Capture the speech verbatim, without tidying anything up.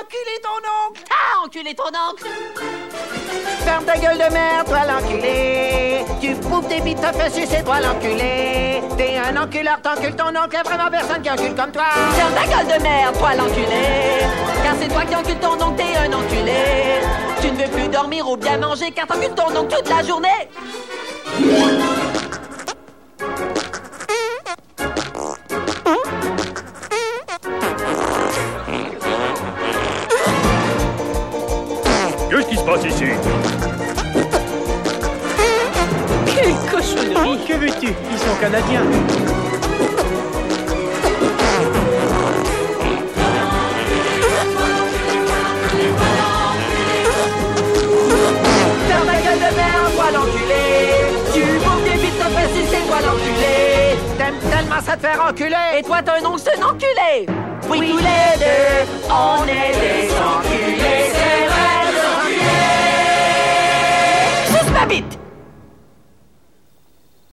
enculé ton oncle! T'as enculé ton oncle! Ferme ta gueule de merde, toi l'enculé! Tu bouffes des bites, t'as fait sucer, toi l'enculé! T'es un enculeur, t'encules ton oncle, y'a vraiment personne qui encule comme toi! Ferme ta gueule de merde, toi l'enculé! Car c'est toi qui encules ton oncle, t'es un enculé! Tu ne veux plus dormir ou bien manger car t'encules ton oncle toute la journée! Qu'est-ce qui se passe ici? Quelle cochonnerie! Que veux-tu? Ils sont canadiens. Ferme ta gueule de merde, toi l'enculé! Tu bouffes des bites, t'as fait sucer, toi l'enculé! T'aimes tellement ça te faire enculer! Et toi t'as un oncle, c'est un enculé! Oui, tous les deux, on est des enculés, c'est vrai, des enculés! Suce ma bite!